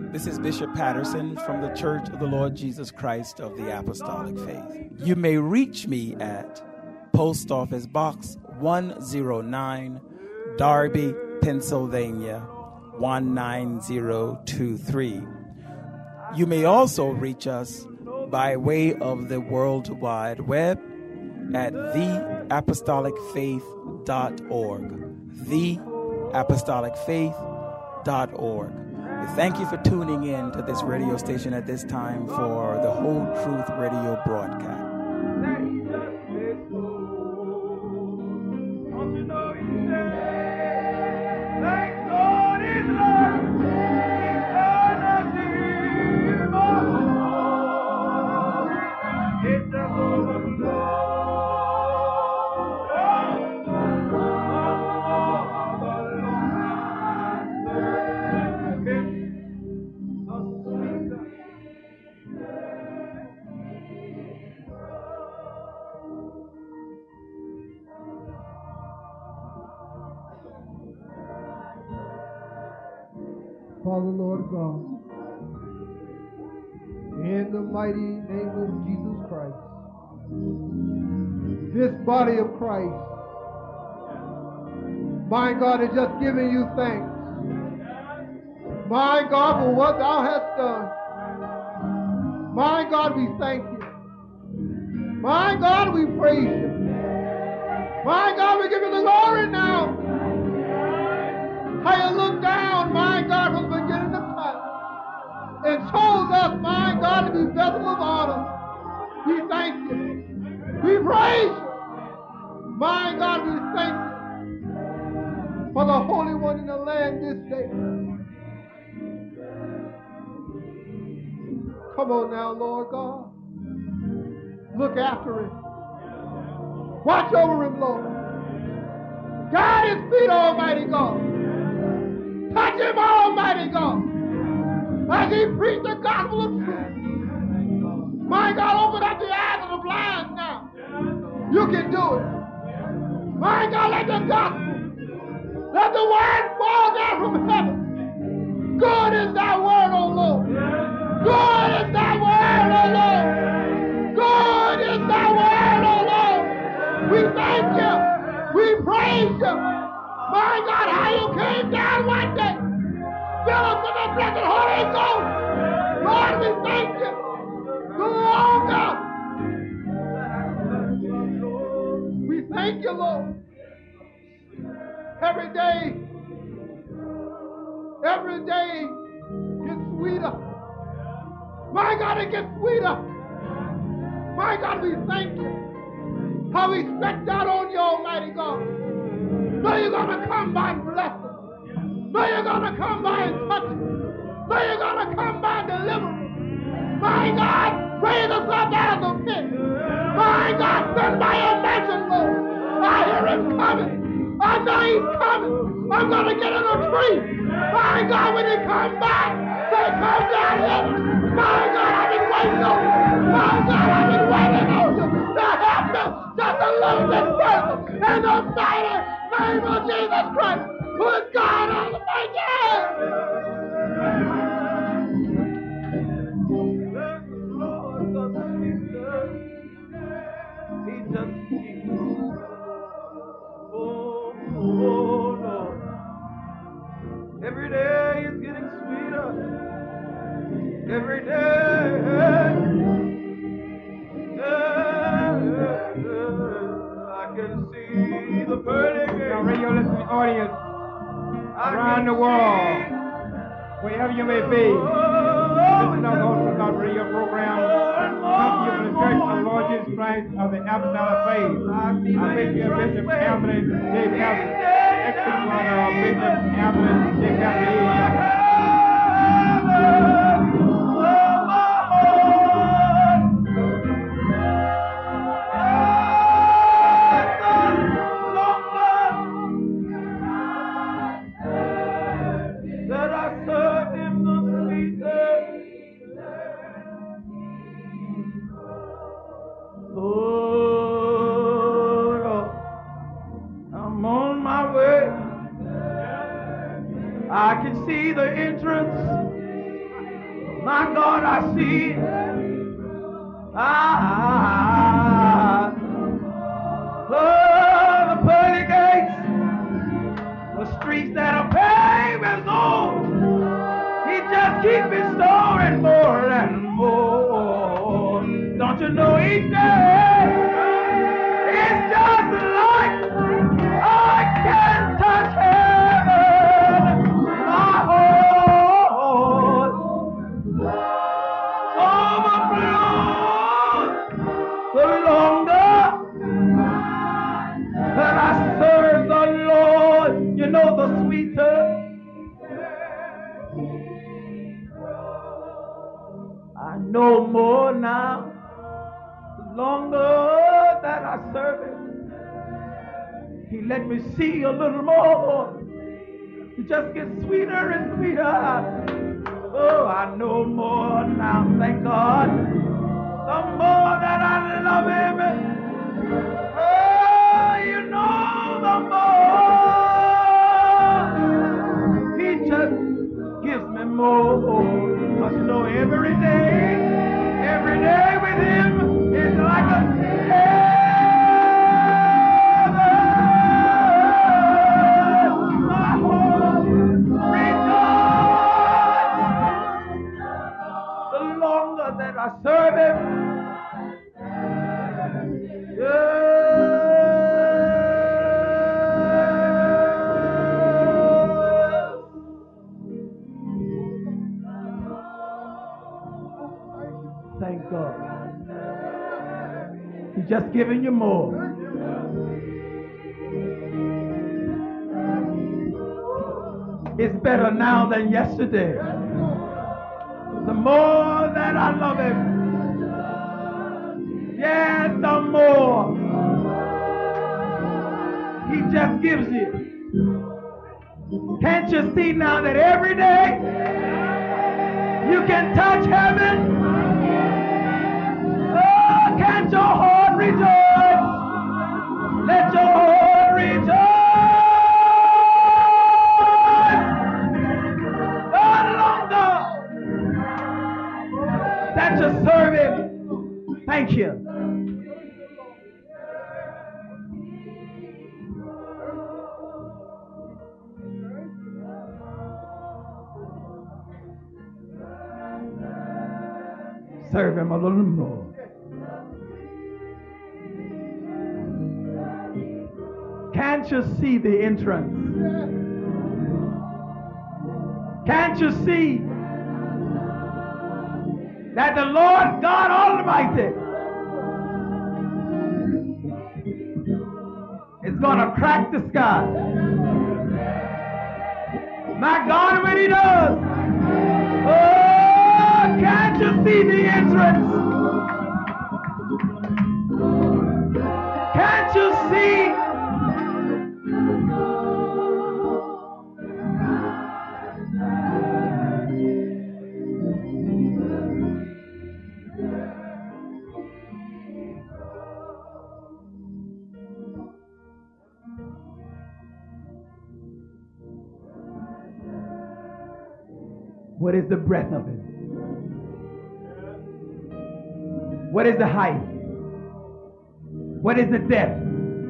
This is Bishop Patterson from the Church of the Lord Jesus Christ of the Apostolic Faith. You may reach me at Post Office Box 109, Darby, Pennsylvania 19023. You may also reach us by way of the World Wide Web at theapostolicfaith.org. theapostolicfaith.org. We thank you for tuning in to this radio station at this time for the Whole Truth Radio broadcast. Father, Lord God, in the mighty name of Jesus Christ, this body of Christ, my God, is just giving you thanks. My God, for what thou hast done. My God, we thank you. My God, we praise you. My God, we give you the glory now. How you look down, my God, from the beginning of time and chose us, my God, to be vessels of honor. We thank you. We praise you. My God, we thank you for the Holy One in the land this day. Come on now, Lord God. Look after him. Watch over him, Lord. Guide his feet, Almighty God. Touch him, Almighty God, as he preached the gospel of truth. My God, open up the eyes of the blind now. You can do it. My God, let the gospel, let the word fall down from heaven. Good is thy word, O Lord. Good is thy word, O Lord. Good is thy word, O Lord. We thank you. We praise you. My God, how you came down one day. Fill us with the blessed Holy Ghost. Lord, we thank you. Lord God. We thank you, Lord. Every day gets sweeter. My God, it gets sweeter. My God, we thank you. How we stretched out on you, Almighty God. No, you're going to come by and bless us. No, you're going to come by and touch us. No, you're going to come by and deliver us. My God, raise us up out of the pit. My God, send by your mention, Lord. I hear him coming. I know he's coming. I'm going to get in a tree. My God, when he comes back, say, come down here. My God, I've been waiting on you. My God, I've been waiting on you to help me just to lose this person in the mighty name of Jesus Christ, who is God Almighty. He just keeps. Oh, Lord. Every day is getting sweeter. Every day. I can see the burning. Now, radio listening audience around the world, wherever you may be, this is our Holy God radio program. Come to you from the Church of the Lord Jesus Christ of the Apostolic Faith. I thank you, Bishop Anthony J. Pastor, ex-brother Bishop Anthony J. Pastor. I can see the I see. Oh, the pearly gates, the streets that are paved with gold. He just keeps restoring more and more. Don't you know each day it's just like I can touch heaven. My heart overflows the longer that I serve the Lord. You know, the sweeter I know more now, the longer that I serve Him. He let me see a little more. It just gets sweeter and sweeter. Oh, I know more now, thank God. The more that I love Him, oh, you know, the more He just gives me more. Because you know, every day with Him is like a I serve Him. Thank God. He's just giving you more. It's better now than yesterday. The more that I love Him, yes, the more He just gives you. Can't you see now that every day you can touch heaven? Oh, can't your heart rejoice? Let your heart rejoice. That you serve Him. Thank you. Serve Him a little more. Can't you see the entrance? Can't you see that the Lord God Almighty is going to crack the sky? My God, when He does, oh, can't you see the entrance? Can't you see? What is the breadth of it? What is the height? What is the depth?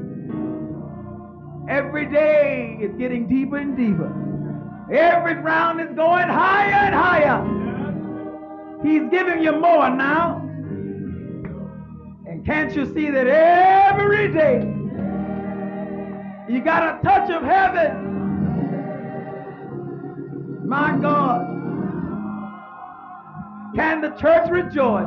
Every day it's getting deeper and deeper. Every round is going higher and higher. He's giving you more now. And can't you see that every day you got a touch of heaven? My God. Can the church rejoice?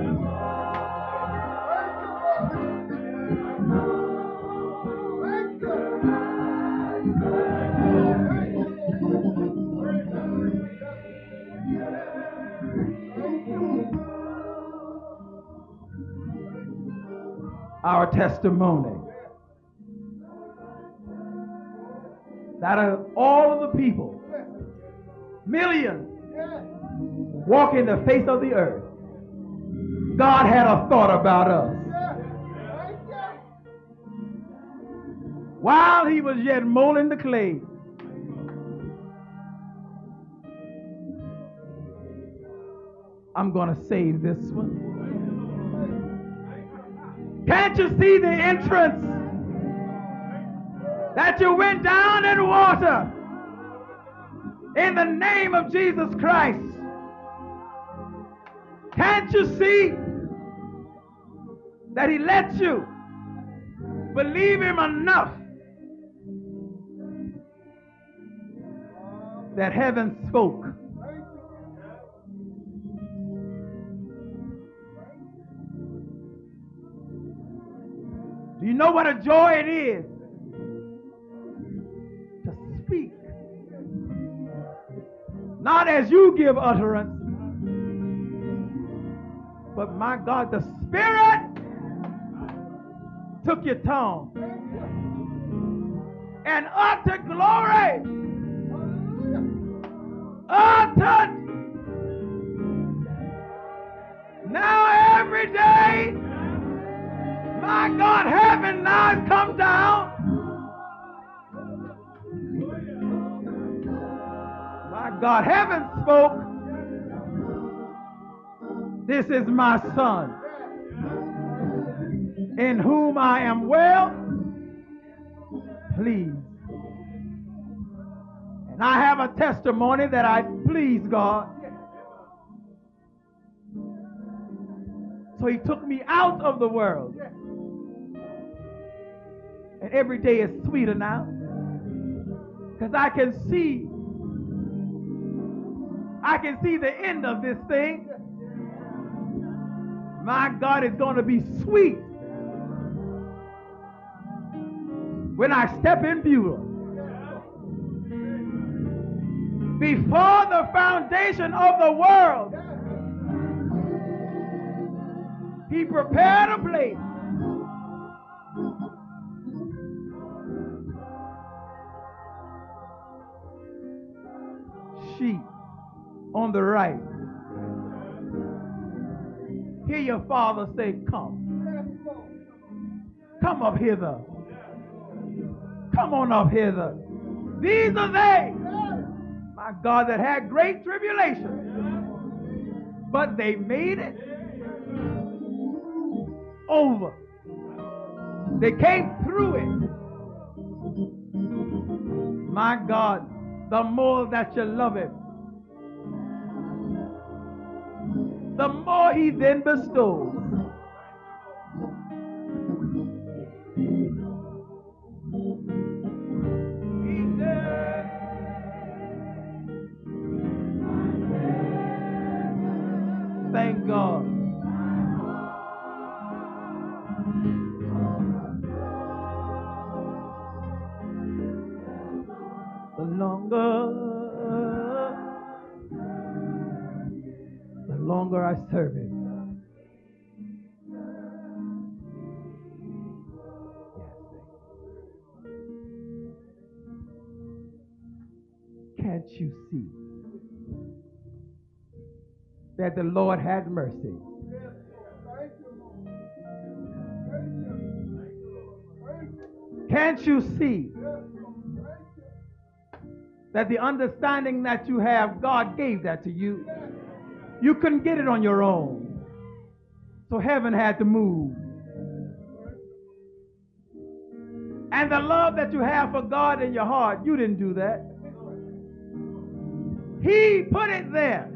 Our testimony that of all of the people, millions, walking the face of the earth, God had a thought about us. While He was yet molding the clay, I'm going to save this one. Can't you see the entrance? That you went down in water in the name of Jesus Christ. Can't you see that he let you believe him enough that heaven spoke? Do you know what a joy it is to speak? Not as you give utterance, but my God, the Spirit took your tongue and uttered glory. Uttered. Now every day, my God, heaven now has come down. My God, heaven spoke. This is my Son, in whom I am well pleased. And I have a testimony that I please God. So he took me out of the world. And every day is sweeter now, because I can see the end of this thing. My God, is going to be sweet when I step in Beulah. Before the foundation of the world, he prepared a place. Sheep on the right. Hear your Father say, come. Come up hither. Come on up hither. These are they, my God, that had great tribulation, but they made it over. They came through it. My God, the more that you love him, the more he then bestows. Thank God. The longer I serve him. Can't you see that the Lord had mercy? Can't you see that the understanding that you have, God gave that to you? You couldn't get it on your own. So heaven had to move. And the love that you have for God in your heart, you didn't do that. He put it there.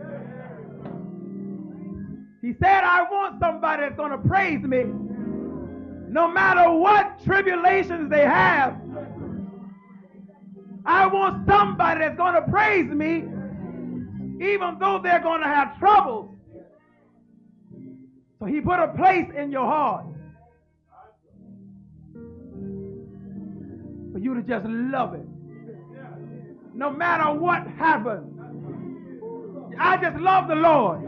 He said, I want somebody that's going to praise me no matter what tribulations they have. I want somebody that's going to praise me even though they're going to have troubles. So he put a place in your heart for you to just love it. No matter what happens. I just love the Lord.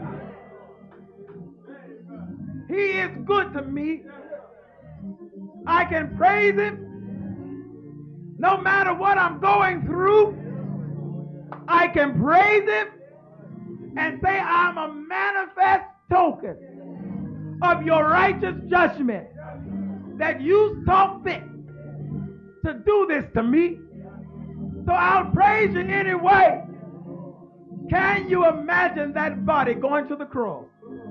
He is good to me. I can praise him no matter what I'm going through. I can praise him and say I'm a manifest token of your righteous judgment, that you saw fit to do this to me. So I'll praise you anyway. Can you imagine that body going to the cross?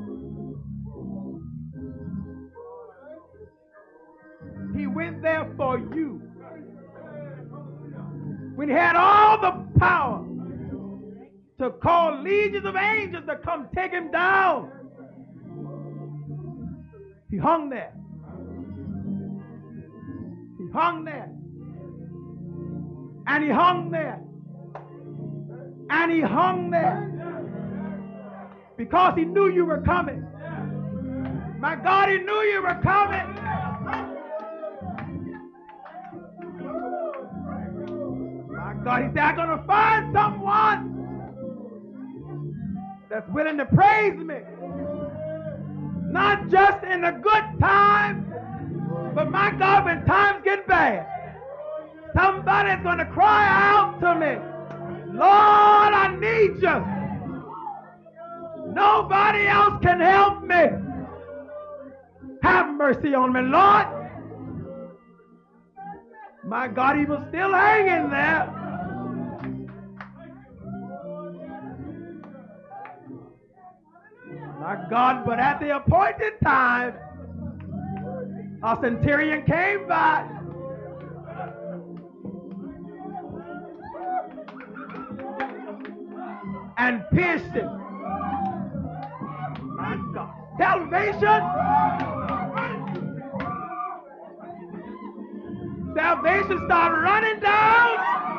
He went there for you. When he had all the power to call legions of angels to come take him down, he hung there. He hung there. And he hung there. And he hung there. Because he knew you were coming. My God, he knew you were coming. My God, he said, I'm going to find someone that's willing to praise me. Not just in the good times, but my God, when times get bad, somebody's going to cry out to me, Lord, I need you. Nobody else can help me. Have mercy on me, Lord. My God, he was still hanging there. My God, but at the appointed time, a centurion came by. And pierced him. My God. Salvation. Salvation started running down.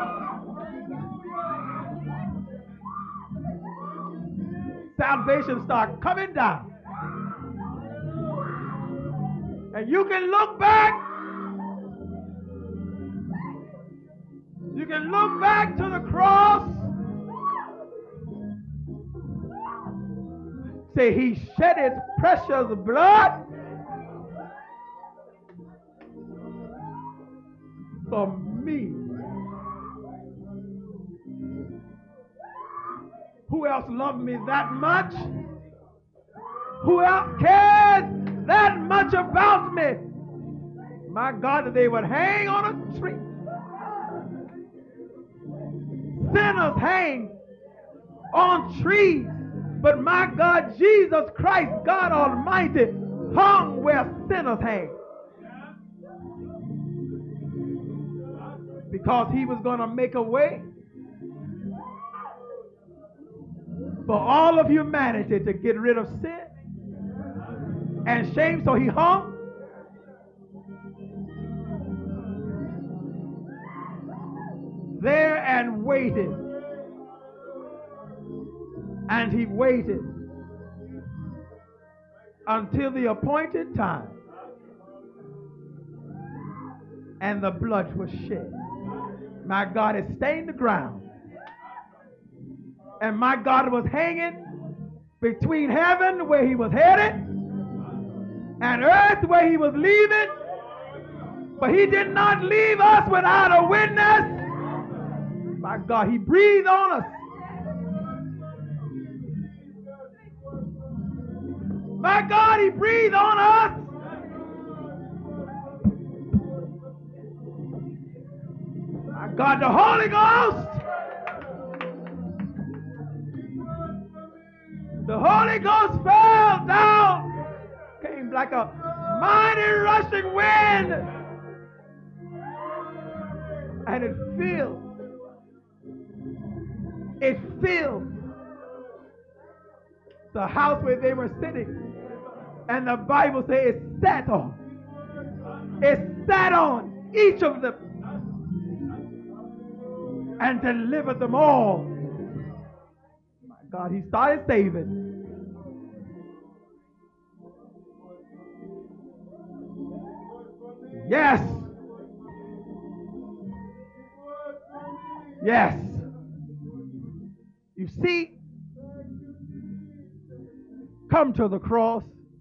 Salvation started coming down. And you can look back. You can look back to the cross. Say, he shed his precious blood for me. Who else loved me that much? Who else cares that much about me? My God, that they would hang on a tree. Sinners hang on trees. But my God, Jesus Christ, God Almighty, hung where sinners hang. Because he was going to make a way for all of humanity to get rid of sin and shame. So he hung. There and waited. And he waited until the appointed time. And the blood was shed. My God, it stained the ground. And my God was hanging between heaven where he was headed and earth where he was leaving. But he did not leave us without a witness. My God, he breathed on us. My God, he breathed on us. My God, the Holy Ghost. The Holy Ghost fell down. Came like a mighty rushing wind. And it filled. It filled the house where they were sitting. And the Bible says it sat on. It sat on each of them and delivered them all. My God, he started saving. Yes. Yes. You see, come to the cross.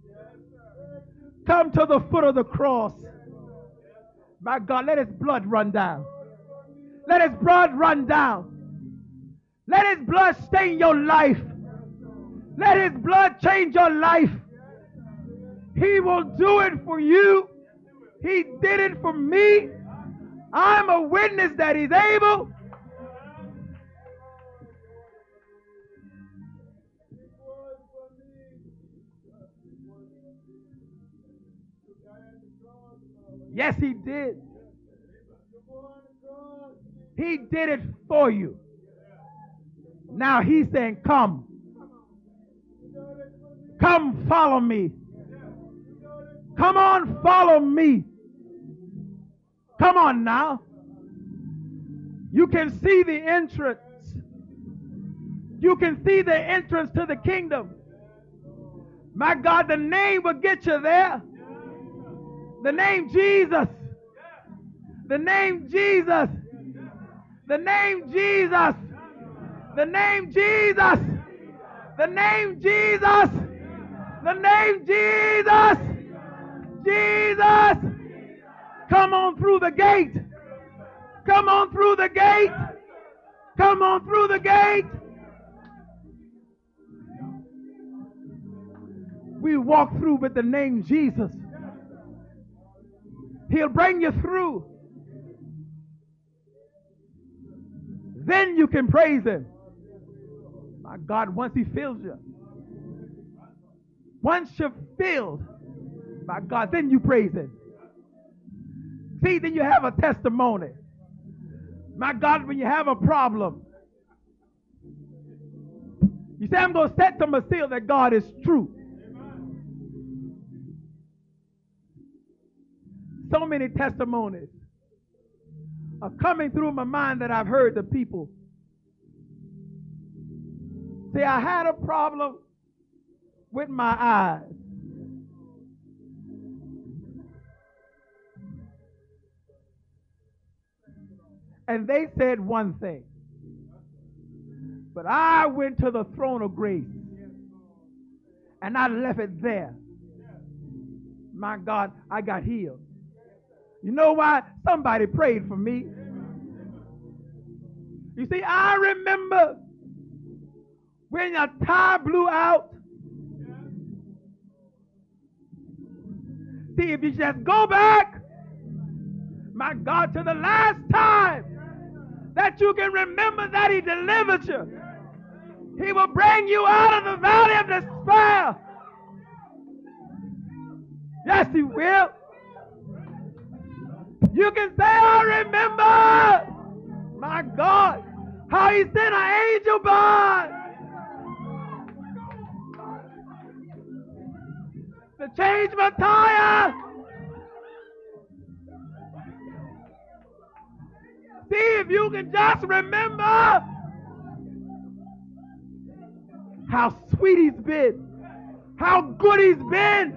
Come to the foot of the cross. My God, let his blood run down. Let his blood run down. Let his blood stain your life. Let his blood change your life. He will do it for you. He did it for me. I'm a witness that he's able. Yes, he did. He did it for you. Now he's saying, come. Come follow me. Come on, follow me. Come on now. You can see the entrance. You can see the entrance to the kingdom. My God, the name will get you there. The name Jesus. The name Jesus. The name Jesus. The name Jesus. The name Jesus. The name Jesus. Jesus. Come on through the gate. Come on through the gate. Come on through the gate. We walk through with the name Jesus. He'll bring you through. Then you can praise him. My God, once he fills you. Once you're filled, my God, then you praise him. See, then you have a testimony. My God, when you have a problem, you say, I'm going to set to my seal that God is true. So many testimonies are coming through my mind that I've heard the people say, I had a problem with my eyes. And they said one thing, but I went to the throne of grace and I left it there. My God, I got healed. You know why? Somebody prayed for me. You see, I remember when your tire blew out. See, if you just go back, my God, to the last time that you can remember that he delivered you, he will bring you out of the valley of despair. Yes, he will. You can say, I remember, my God, how he sent an angel by to change my tire. See if you can just remember how sweet he's been, how good he's been.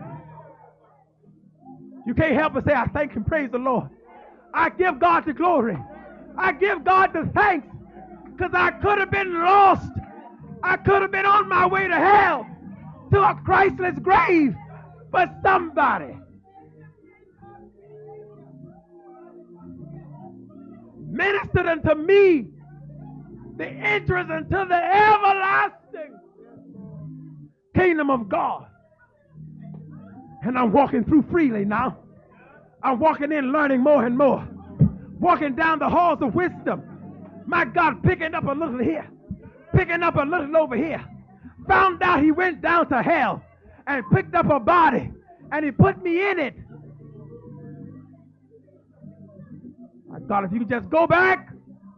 You can't help but say, I thank and praise the Lord. I give God the glory. I give God the thanks, because I could have been lost. I could have been on my way to hell, to a Christless grave. But somebody ministered unto me the entrance into the everlasting kingdom of God. And I'm walking through freely now. I'm walking in learning more and more. Walking down the halls of wisdom. My God, picking up a little here. Picking up a little over here. Found out he went down to hell and picked up a body and he put me in it. My God, if you could just go back.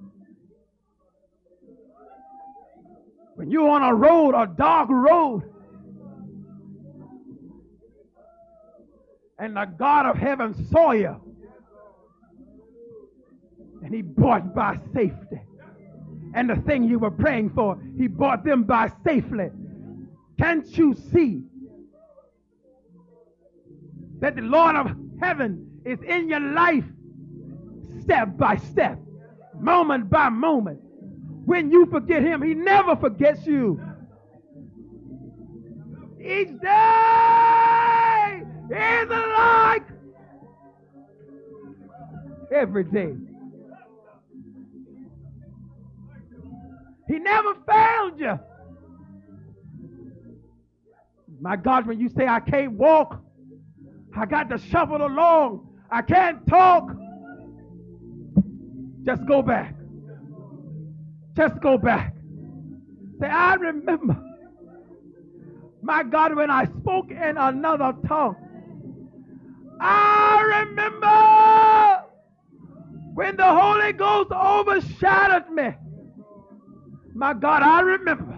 When you're on a road, a dark road, and the God of heaven saw you, and he brought by safety. And the thing you were praying for, he brought them by safely. Can't you see that the Lord of heaven is in your life step by step, moment by moment? When you forget him, he never forgets you. Each day is alike every day. He never failed you. My God, when you say, I can't walk, I got to shuffle along, I can't talk, just go back. Just go back. Say, I remember, my God, when I spoke in another tongue, I remember when the Holy Ghost overshadowed me. My God, I remember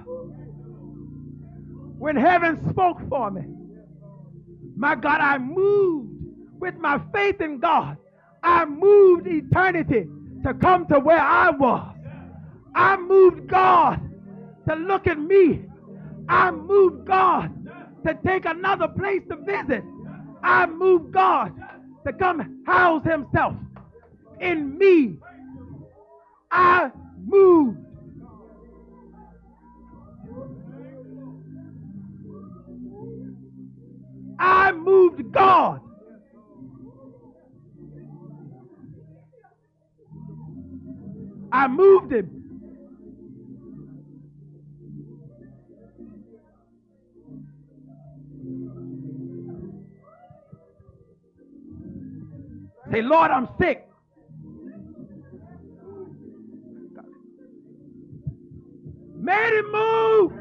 when heaven spoke for me. My God, I moved with my faith in God. I moved eternity to come to where I was. I moved God to look at me. I moved God to take another place to visit. I moved God to come house himself in me. I moved. I moved God. I moved him. Say, Lord, I'm sick. Made him move.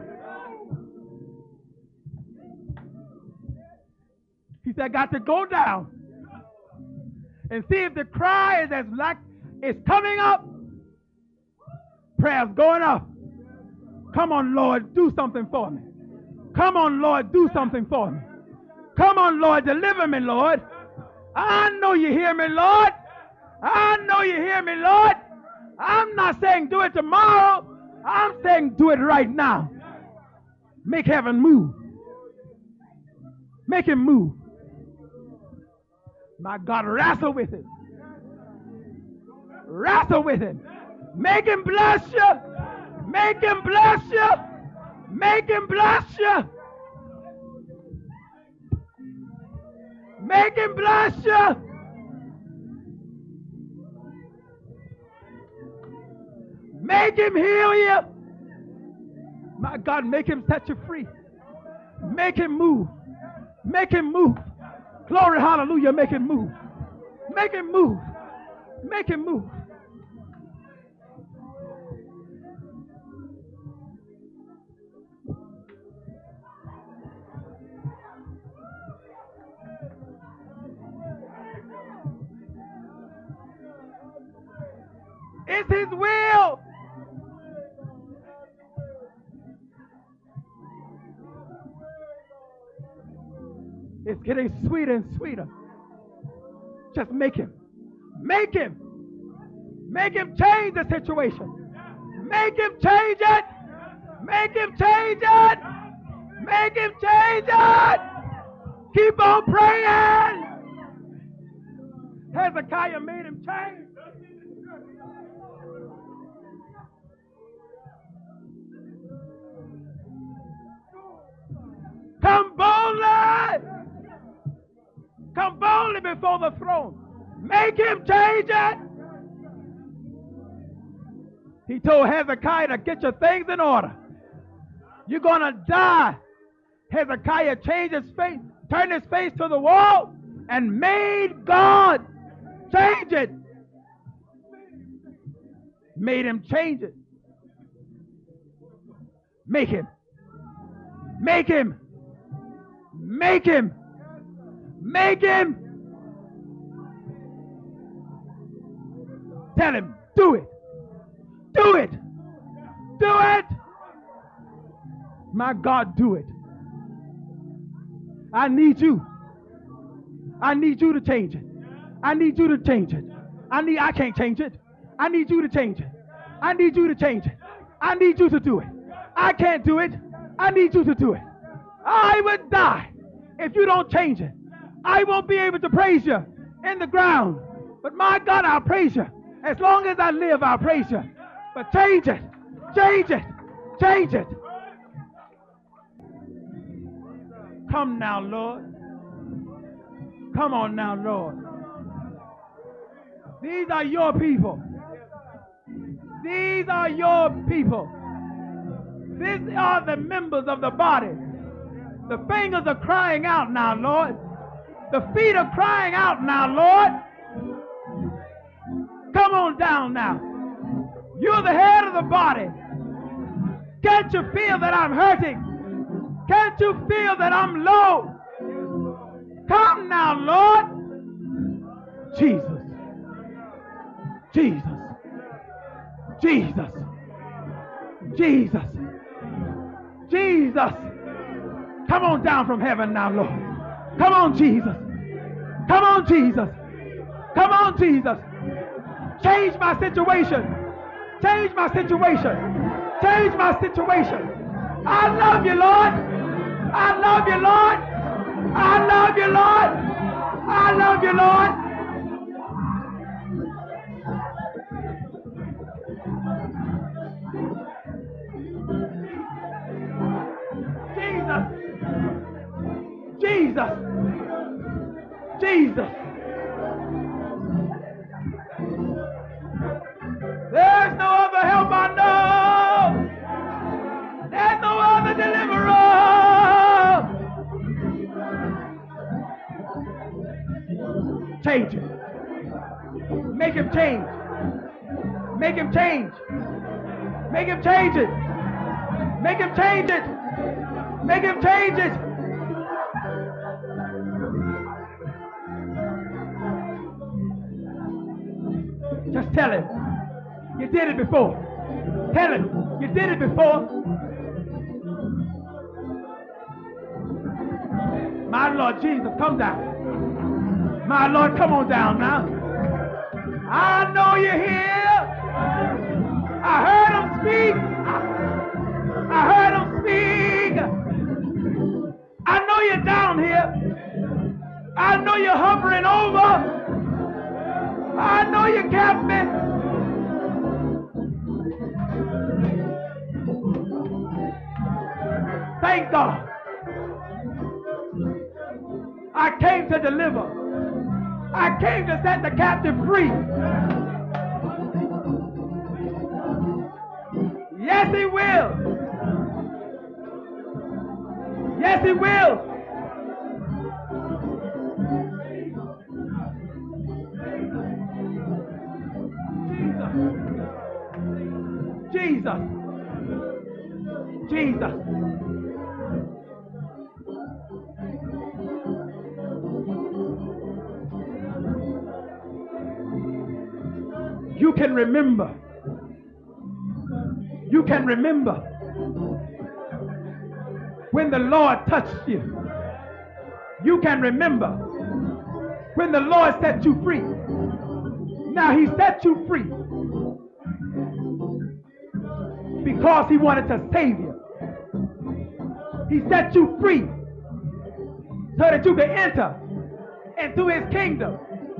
He said, I got to go down and see if the cry is as like it's coming up. Prayer's going up. Come on, Lord, do something for me. Come on, Lord, do something for me. Come on, Lord, deliver me, Lord. I know you hear me, Lord. I know you hear me, Lord. I'm not saying do it tomorrow. I'm saying do it right now. Make heaven move. Make him move. My God, wrestle with him. Wrestle with him. Make him bless you. Make him bless you. Make him bless you. Make him bless you. Make him heal you. My God, make him set you free. Make him move. Make him move. Glory, hallelujah, make him move. Make him move. Make him move. It's his will. It's getting sweeter and sweeter. Just make him. Make him. Make him change the situation. Make him change it. Make him change it. Make him change it. Keep on praying. Hezekiah made him change. Come boldly. Come boldly before the throne. Make him change it. He told Hezekiah to get your things in order. You're going to die. Hezekiah changed his face, turned his face to the wall, and made God change it. Made him change it. Make him. Make him. Make him. Make him. Tell him, do it. Do it. Do it. My God, do it. I need you. I need you to change it. I need you to change it. I can't change it. I need you to change it. I need you to change it. I need you to do it. I can't do it. I need you to do it. I would die if you don't change it. I won't be able to praise you in the ground. But my God, I'll praise you. As long as I live, I'll praise you. But change it. Change it. Change it. Come now, Lord. Come on now, Lord. These are your people. These are your people. These are the members of the body. The fingers are crying out now, Lord. The feet are crying out now, Lord. Come on down now. You're the head of the body. Can't you feel that I'm hurting? Can't you feel that I'm low? Come now, Lord. Jesus. Jesus. Jesus. Jesus. Jesus. Come on down from heaven now, Lord. Come on, Jesus. Come on, Jesus. Come on, Jesus. Change my situation. Change my situation. Change my situation. I love you, Lord. I love you, Lord. I love you, Lord. I love you, Lord. Jesus. Jesus. There's no other help I know. There's no other deliverer. Change it. Make him change. Make him change. Make him change it. Make him change it. Make him change it. Just tell him. You did it before. Tell him. You did it before. My Lord Jesus, come down. My Lord, come on down now. I know you're here. I heard him speak. I heard him speak. I know you're down here. I know you're hovering over. I know you kept me. Thank God. I came to deliver. I came to set the captive free. Yes, he will. Yes, he will. Jesus. Jesus. You can remember. You can remember when the Lord touched you. You can remember when the Lord set you free. Now he set you free because he wanted to save you. He set you free so that you could enter into his kingdom.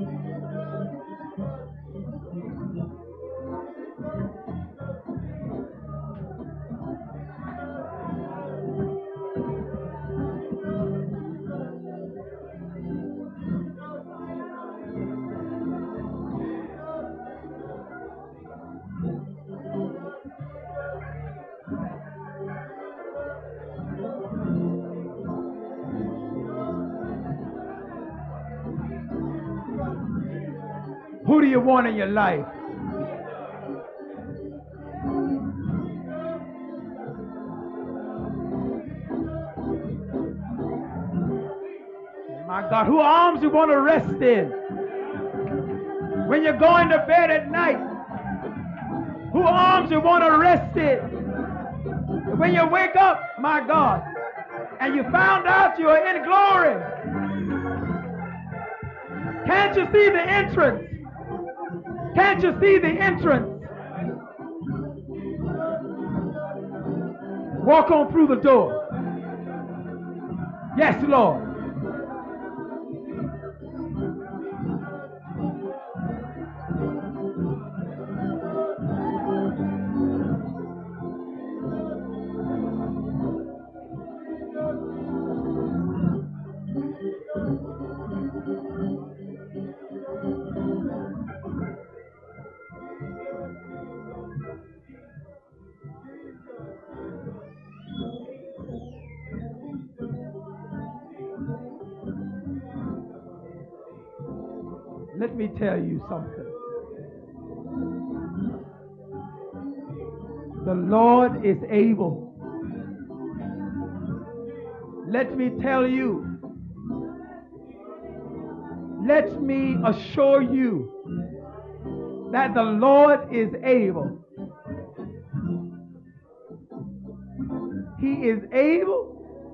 Who do you want in your life? My God, whose arms you want to rest in? When you're going to bed at night, whose arms you want to rest in? When you wake up, my God, and you found out you are in glory, can't you see the entrance? Can't you see the entrance? Walk on through the door. Yes, Lord. Let me tell you something. The Lord is able. Let me tell you. Let me assure you that the Lord is able. He is able.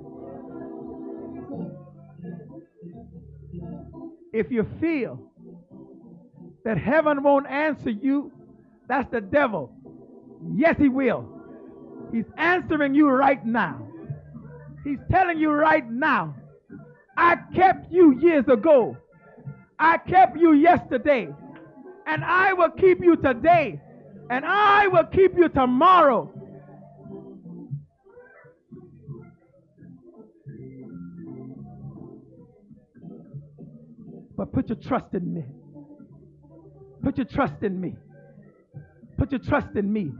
If you feel that heaven won't answer you, that's the devil. Yes, he will. He's answering you right now. He's telling you right now, I kept you years ago. I kept you yesterday. And I will keep you today. And I will keep you tomorrow. But put your trust in me. Put your trust in me. Put your trust in me.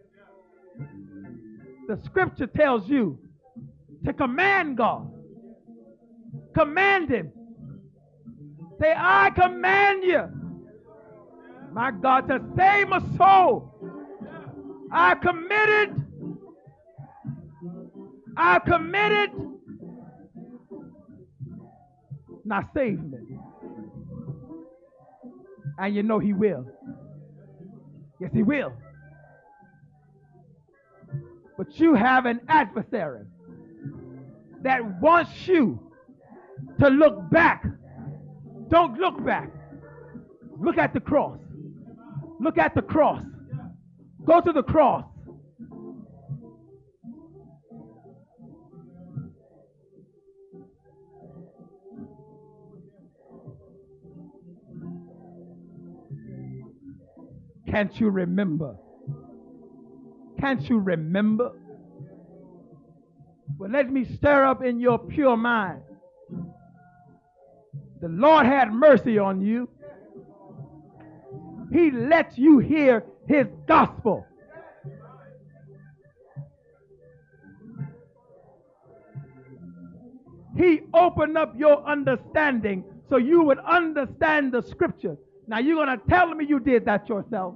The scripture tells you to command God. Command him. Say, I command you, my God, to save my soul. I committed. Now save me. And you know he will. Yes, he will. But you have an adversary that wants you to look back. Don't look back. Look at the cross. Look at the cross. Go to the cross. Can't you remember? Can't you remember? Well, let me stir up in your pure mind. The Lord had mercy on you. He let you hear his gospel. He opened up your understanding so you would understand the scripture. Now you're going to tell me you did that yourself.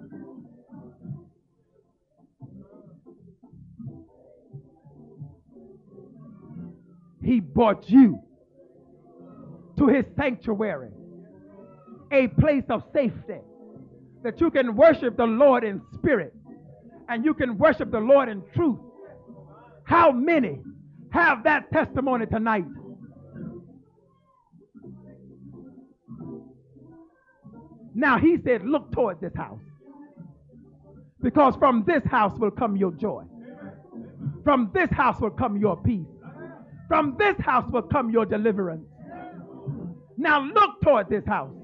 He brought you to his sanctuary, a place of safety, that you can worship the Lord in spirit and you can worship the Lord in truth. How many have that testimony tonight? Now he said, look toward this house, because from this house will come your joy. From this house will come your peace. From this house will come your deliverance. Now look toward this house.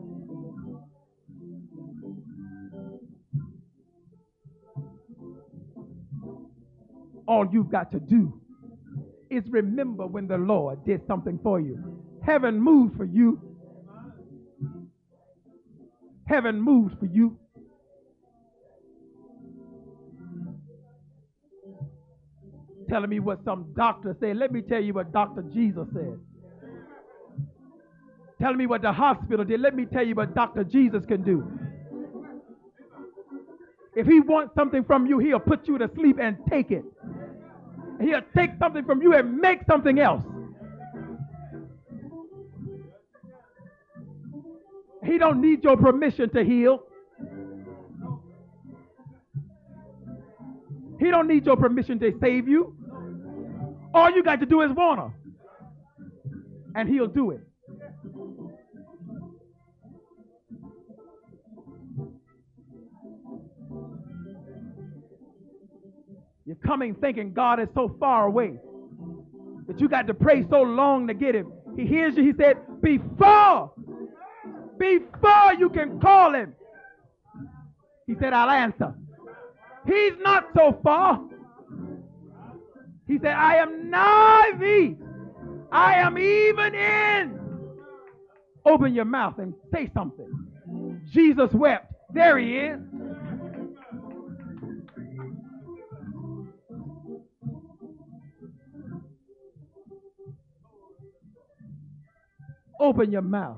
All you've got to do is remember when the Lord did something for you. Heaven moved for you. Heaven moved for you. Telling me what some doctor said. Let me tell you what Dr. Jesus said. Telling me what the hospital did. Let me tell you what Dr. Jesus can do. If he wants something from you, he'll put you to sleep and take it. He'll take something from you and make something else. He don't need your permission to heal. He don't need your permission to save you. All you got to do is want him. And he'll do it. You're coming thinking God is so far away that you got to pray so long to get him. He hears you. He said, before you can call him, he said, I'll answer. He's not so far. He said, I am nigh thee. I am even in. Open your mouth and say something. Jesus wept. There he is. Open your mouth.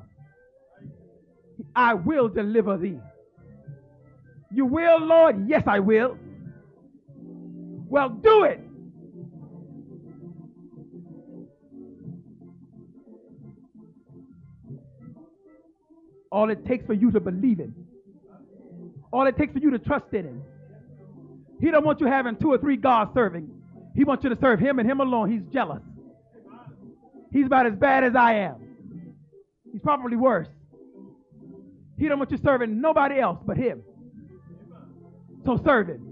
I will deliver thee. You will, Lord? Yes, I will. Well, do it. All it takes for you to believe Him. All it takes for you to trust in Him. He don't want you having 2 or 3 gods serving. He wants you to serve Him and Him alone. He's jealous. He's about as bad as I am. He's probably worse. He don't want you serving nobody else but Him. So serve Him.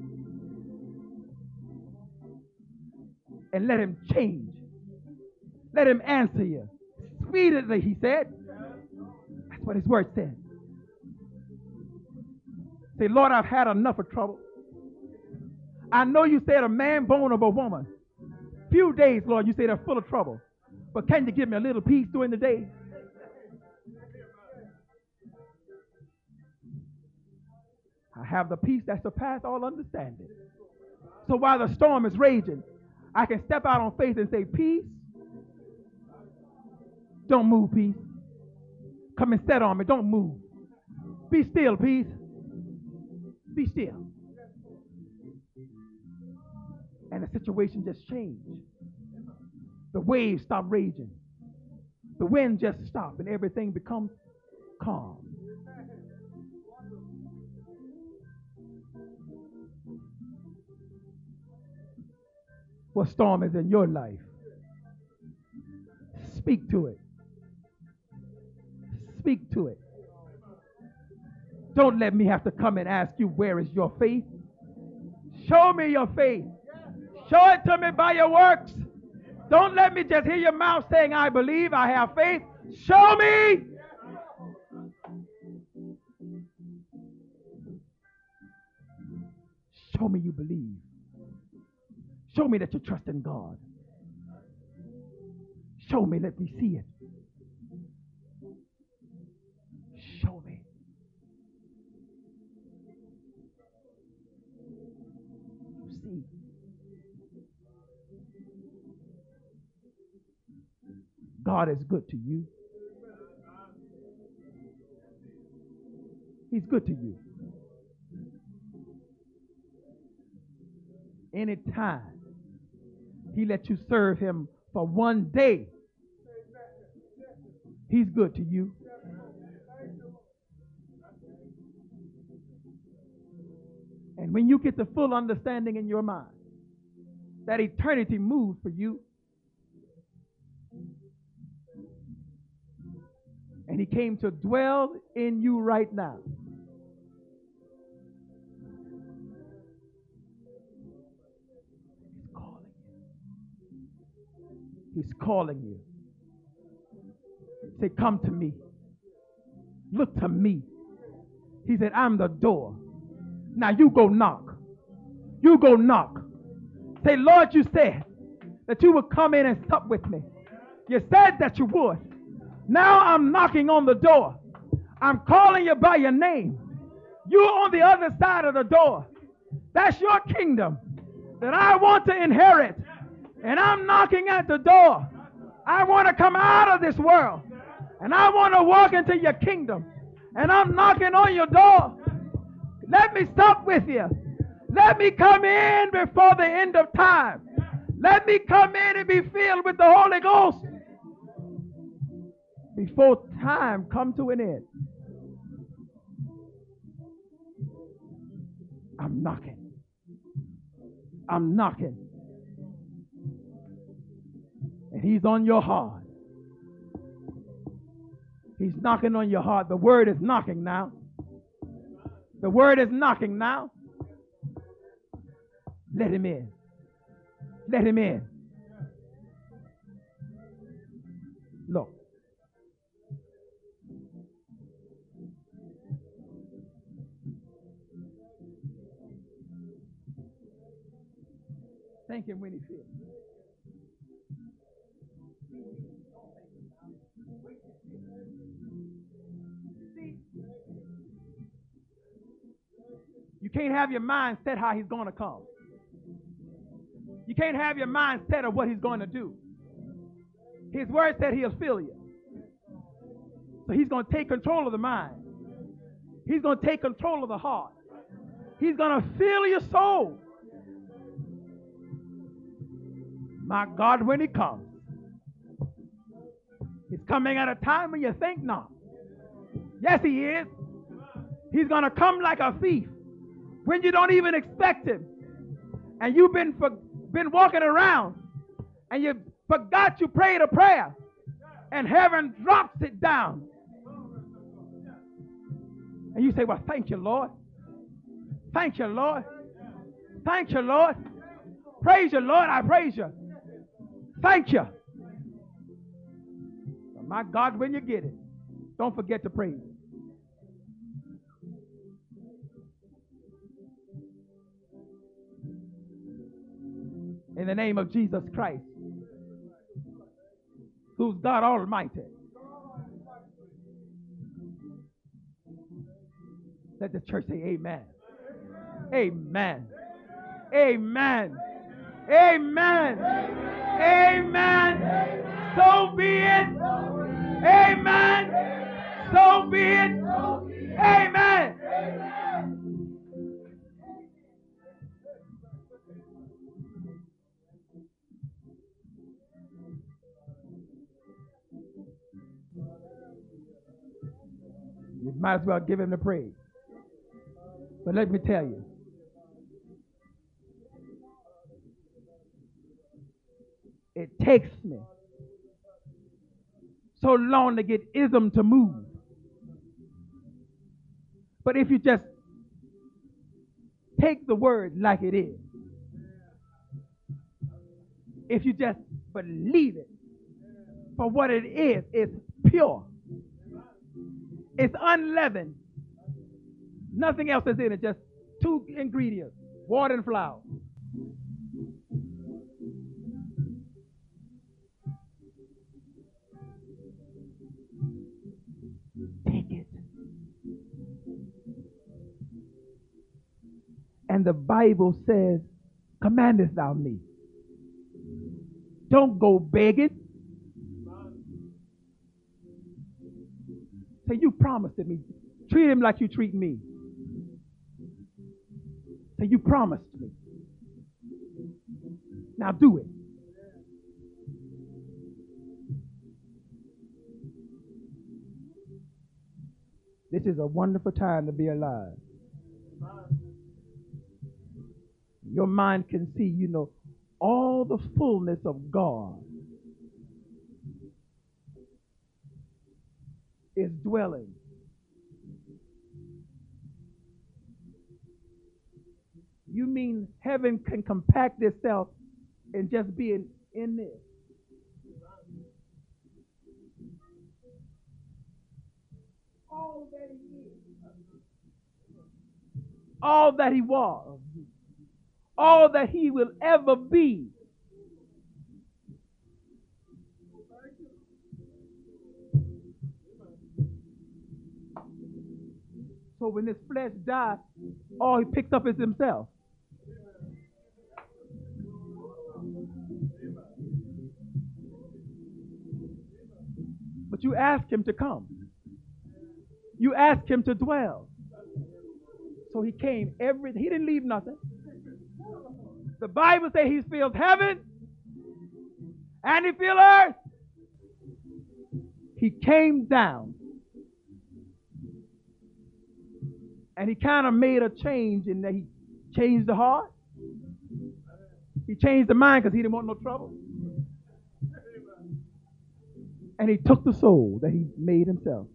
And let Him change. Let Him answer you. Speedily, He said. That's what His word said. Say, Lord, I've had enough of trouble. I know you said a man born of a woman. Few days, Lord, you say they're full of trouble. But can you give me a little peace during the day? I have the peace that surpasses all understanding. So while the storm is raging, I can step out on faith and say, peace, don't move, peace. Come and set on me, don't move. Be still, peace. Be still. And the situation just changed. The waves stop raging. The wind just stops and everything becomes calm. What storm is in your life? Speak to it. Speak to it. Don't let me have to come and ask you, where is your faith? Show me your faith. Show it to me by your works. Don't let me just hear your mouth saying, I believe, I have faith. Show me. Show me you believe. Show me that you trust in God. Show me, let me see it. Show me. See. God is good to you. He's good to you. Anytime He lets you serve Him for one day, He's good to you. And when you get the full understanding in your mind that eternity moves for you, and He came to dwell in you right now. He's calling you. Say, come to me. Look to me. He said, I'm the door. Now you go knock. You go knock. Say, Lord, you said that you would come in and sup with me. You said that you would. Now I'm knocking on the door. I'm calling you by your name. You're on the other side of the door. That's your kingdom that I want to inherit. And I'm knocking at the door. I want to come out of this world. And I want to walk into your kingdom. And I'm knocking on your door. Let me stop with you. Let me come in before the end of time. Let me come in and be filled with the Holy Ghost before time come to an end. I'm knocking. I'm knocking. And He's on your heart. He's knocking on your heart. The word is knocking now. The word is knocking now. Let Him in. Let Him in. Look. Thank Him when He feels. You can't have your mind set how He's going to come. You can't have your mind set of what He's going to do. His word said He'll fill you. So He's going to take control of the mind. He's going to take control of the heart. He's going to fill your soul. My God, when He comes, He's coming at a time when you think not. Yes, he is. He's going to come like a thief when you don't even expect him. And you've been walking around and you forgot you prayed a prayer and heaven drops it down. And you say, well, thank you, Lord. Thank you, Lord. Thank you, Lord. Praise you, Lord. I praise you. Thank you. But my God, when you get it, don't forget to praise him. In the name of Jesus Christ, who's God Almighty. Let the church say amen. Amen. Amen. Amen. Amen. So be it. Amen. So be it. Amen. You might as well give him the praise. But let me tell you, it takes me so long to get ism to move. But if you just take the word like it is, if you just believe it for what it is, it's pure. It's unleavened. Nothing else is in it, just two ingredients, water and flour. Take it. And the Bible says, commandest thou me. Don't go begging. Say, you promised me. Treat him like you treat me. Say, you promised me. Now do it. This is a wonderful time to be alive. Your mind can see, all the fullness of God is dwelling. You mean heaven can compact itself and just be in this? All that he is, all that he was, all that he will ever be. So when this flesh dies, all he picks up is himself. But you ask him to come. You ask him to dwell. So he came he didn't leave nothing. The Bible says he fills heaven and he fills earth. He came down. And he kind of made a change in that he changed the heart. He changed the mind because he didn't want no trouble. And he took the soul that he made himself.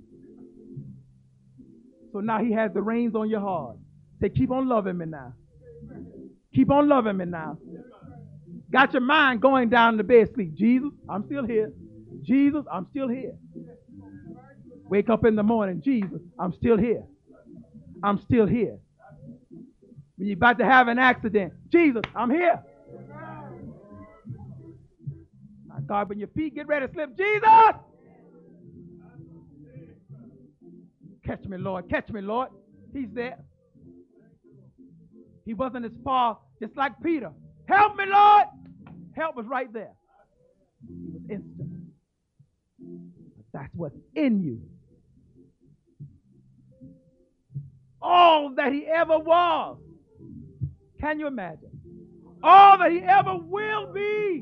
So now he has the reins on your heart. Say, keep on loving me now. Keep on loving me now. Got your mind going down to bed, sleep. Jesus, I'm still here. Jesus, I'm still here. Wake up in the morning. Jesus, I'm still here. I'm still here. When you're about to have an accident, Jesus, I'm here. My God, when your feet get ready to slip, Jesus! Catch me, Lord. Catch me, Lord. He's there. He wasn't as far, just like Peter. Help me, Lord. Help was right there. He was instant. But that's what's in you. All that he ever was. Can you imagine? All that he ever will be.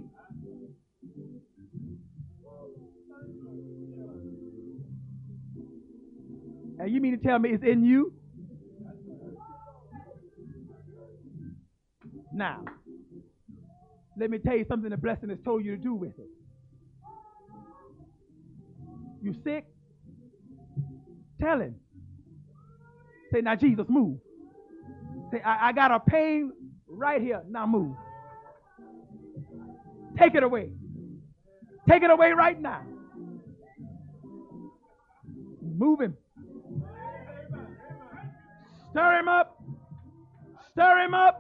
And you mean to tell me it's in you? Now, let me tell you something the blessing has told you to do with it. You sick? Tell him. Say, now Jesus, move. Say, I got a pain right here. Now move. Take it away. Take it away right now. Move him. Stir him up. Stir him up.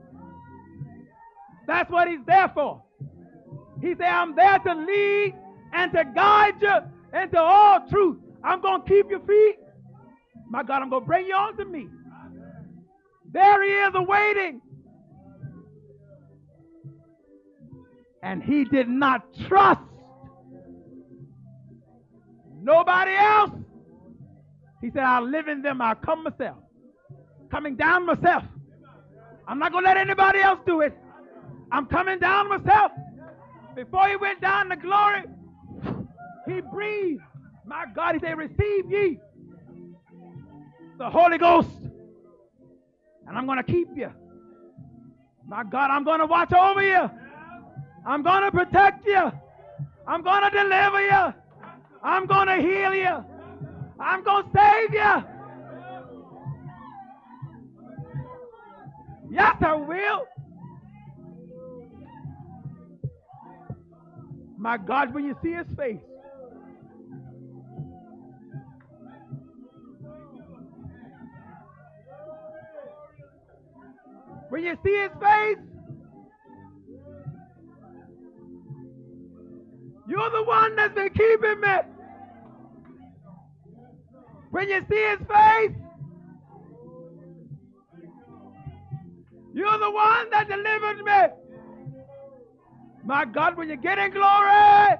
That's what he's there for. He said, I'm there to lead and to guide you into all truth. I'm going to keep your feet. My God, I'm going to bring you on to me. There he is awaiting. And he did not trust nobody else. He said, I'll live in them. I'll come myself. Coming down myself. I'm not going to let anybody else do it. I'm coming down myself. Before he went down to glory, he breathed. My God, he said, receive ye the Holy Ghost. And I'm going to keep you. My God, I'm going to watch over you. I'm going to protect you. I'm going to deliver you. I'm going to heal you. I'm going to save you. Yes, I will. My God, when you see his face, when you see his face, you're the one that's been keeping me. When you see his face, you're the one that delivered me. My God, when you get in glory,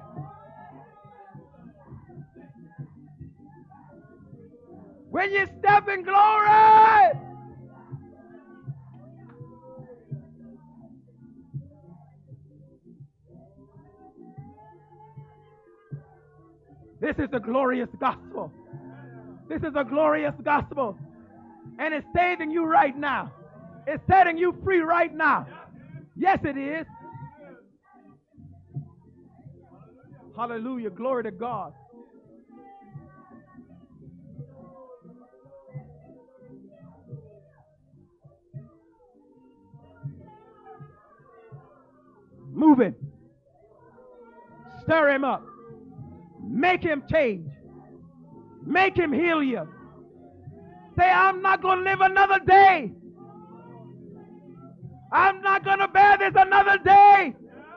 when you step in glory, this is the glorious gospel. This is a glorious gospel. And it's saving you right now. It's setting you free right now. Yes, it is. Hallelujah. Glory to God. Move him. Stir him up. Make him change. Make him heal you. Say, I'm not going to live another day. I'm not going to bear this another day.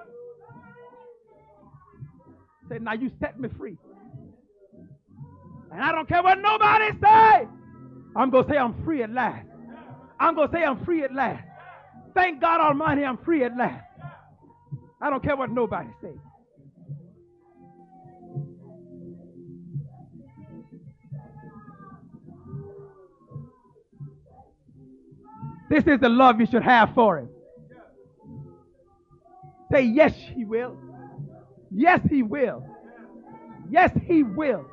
Say, now you set me free. And I don't care what nobody say. I'm going to say I'm free at last. I'm going to say I'm free at last. Thank God Almighty, I'm free at last. I don't care what nobody say. This is the love you should have for him. Say, yes, he will. Yes, he will. Yes, he will.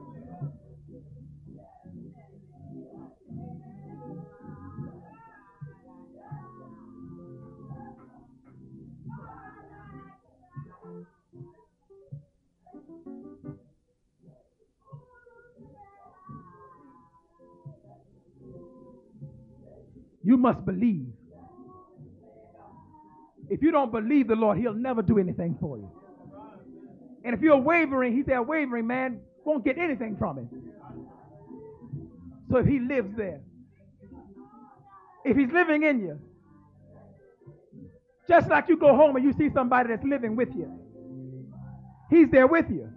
You must believe. If you don't believe the Lord, he'll never do anything for you. And if you're wavering, he said a wavering man won't get anything from him. So if he lives there, if he's living in you, just like you go home and you see somebody that's living with you, he's there with you.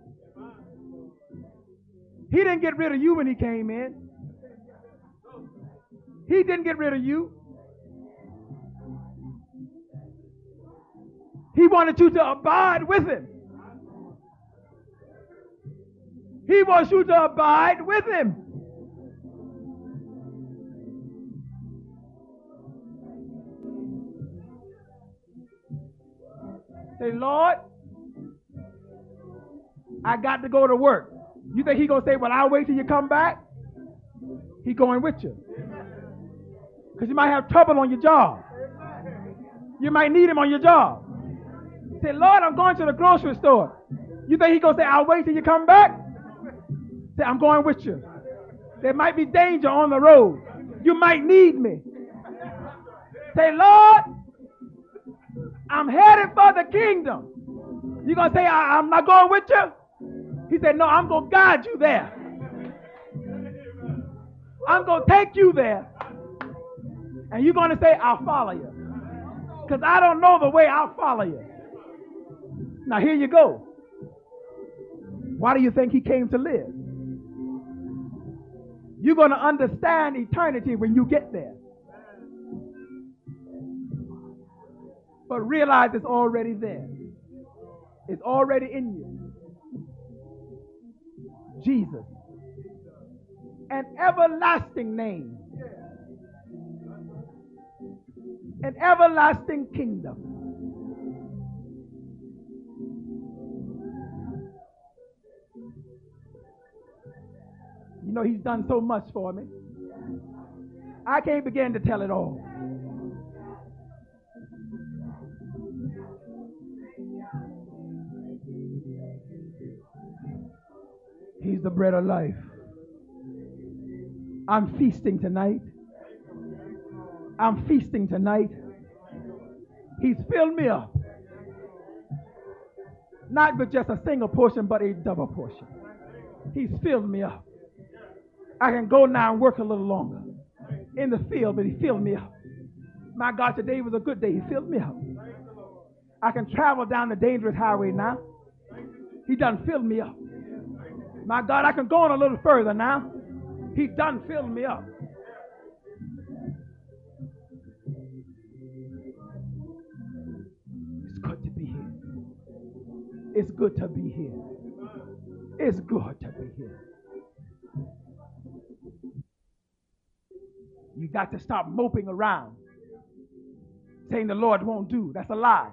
He didn't get rid of you when he came in. He didn't get rid of you. He wanted you to abide with him. He wants you to abide with him. Say, Lord, I got to go to work. You think he's going to say, well, I'll wait till you come back? He's going with you. Because you might have trouble on your job. You might need him on your job. Say, Lord, I'm going to the grocery store. You think he's going to say, I'll wait till you come back? Say, I'm going with you. There might be danger on the road. You might need me. Say, Lord, I'm headed for the kingdom. You're going to say, I'm not going with you? He said, no, I'm going to guide you there. I'm going to take you there. And you're going to say, I'll follow you. Because I don't know the way, I'll follow you. Now here you go. Why do you think he came to live? You're going to understand eternity when you get there. But realize it's already there. It's already in you. Jesus. An everlasting name. An everlasting kingdom. You know, he's done so much for me. I can't begin to tell it all. He's the bread of life. I'm feasting tonight. I'm feasting tonight. He's filled me up. Not with just a single portion, but a double portion. He's filled me up. I can go now and work a little longer in the field, but he filled me up. My God, today was a good day. He filled me up. I can travel down the dangerous highway now. He done filled me up. My God, I can go on a little further now. He done filled me up. It's good to be here. It's good to be here. It's good to be here. You got to stop moping around saying the Lord won't do. That's a lie.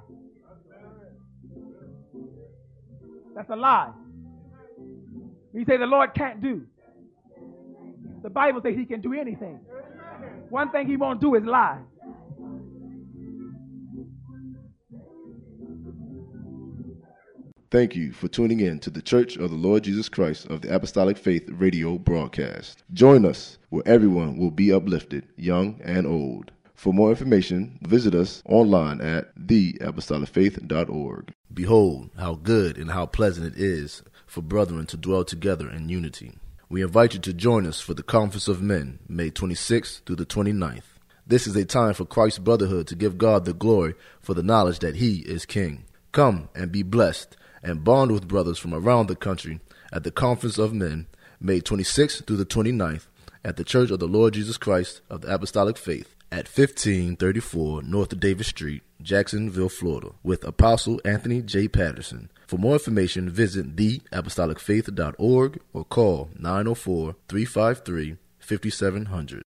That's a lie. When you say the Lord can't do, the Bible says he can do anything. One thing he won't do is lie. Thank you for tuning in to the Church of the Lord Jesus Christ of the Apostolic Faith radio broadcast. Join us where everyone will be uplifted, young and old. For more information, visit us online at theapostolicfaith.org. Behold, how good and how pleasant it is for brethren to dwell together in unity. We invite you to join us for the Conference of Men, May 26th through the 29th. This is a time for Christ's brotherhood to give God the glory for the knowledge that he is King. Come and be blessed and bond with brothers from around the country at the Conference of Men, May 26th through the 29th, at the Church of the Lord Jesus Christ of the Apostolic Faith at 1534 North Davis Street, Jacksonville, Florida, with Apostle Anthony J. Patterson. For more information, visit theapostolicfaith.org or call 904-353-5700.